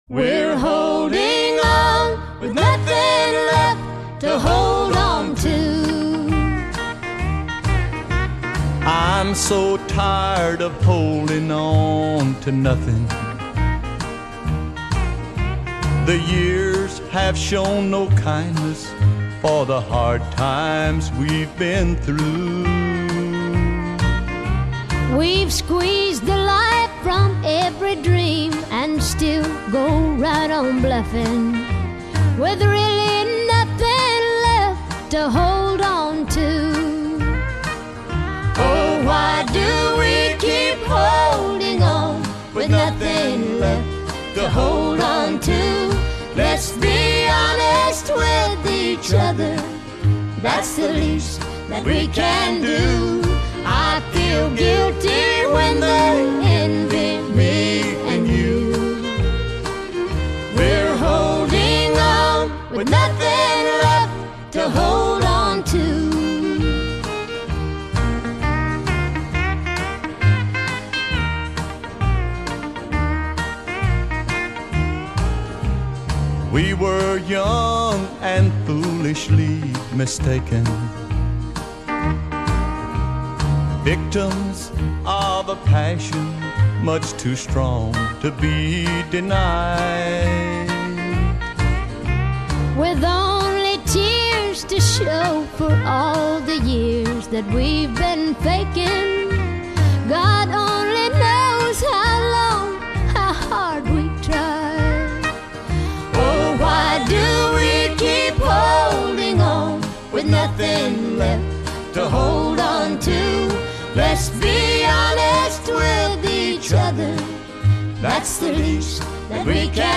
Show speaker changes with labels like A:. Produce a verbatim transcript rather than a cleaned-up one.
A: We're holding on with nothing left to hold on to.
B: I'm so tired of holding on to nothing. The years have shown no kindness for the hard times we've been through.
A: We've squeezed the life from every dream and still go right on bluffing, with really nothing left to hold on to. Oh, why do we keep holding on with nothing left to hold on to? Let's be honest with each other, that's the least that we can do. I feel guilty when they envy me and you. We're holding on with nothing left to hold on to.
B: We were young and foolishly mistaken, victims of a passion much too strong to be denied.
A: With only tears to show for all the years that we've been faking, God only knows how long, how hard we tried. Oh, why do we keep holding on with nothing left to hold on to? Let's be honest with each other, that's the least that we can